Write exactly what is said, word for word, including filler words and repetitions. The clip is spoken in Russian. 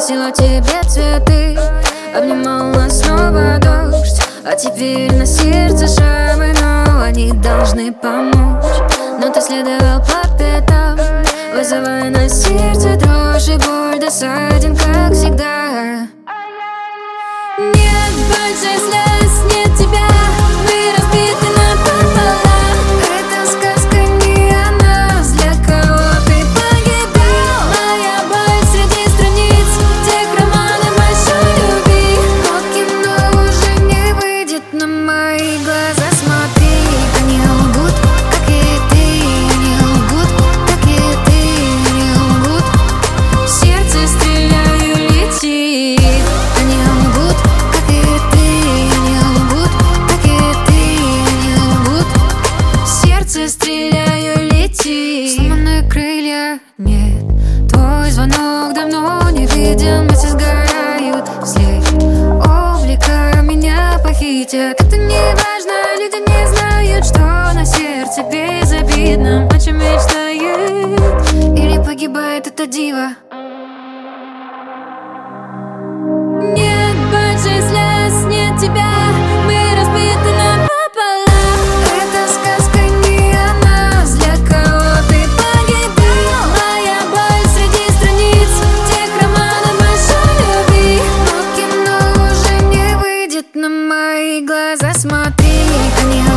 Носила тебе цветы, обнимал нас снова дождь. А теперь на сердце шрамы, но они должны помочь. Но ты следовал по пятам, вызывая на сердце дрожь и боль, досаден, как всегда. Нет больше слез, нет тебя, мы разбиты напополам. Это сказка не о нас, для кого ты погибал. Моя боль среди страниц тех романов большой любви. Но кино уже не выйдет на мои глаза, смотри. Они лгут, как и ты, они лгут, как и ты, они лгут. В сердце стреляю, летит. Они лгут, как и ты, они лгут, как и ты, они лгут. В сердце стреляю, летит. Сломанные крылья, нет. Твой звонок давно не виден, мысли сгорают вслед. Облика меня похитят. Это не важно, люди не знают, что на сердце безобидно. О чем мечтает или погибает эта дива. Нет больше слез, нет тебя, мы разбиты напополам. Это сказка не о нас, для кого ты погибал. Моя боль среди страниц тех романов большой любви. Но кино уже не выйдет на мои глаза, смотри. Они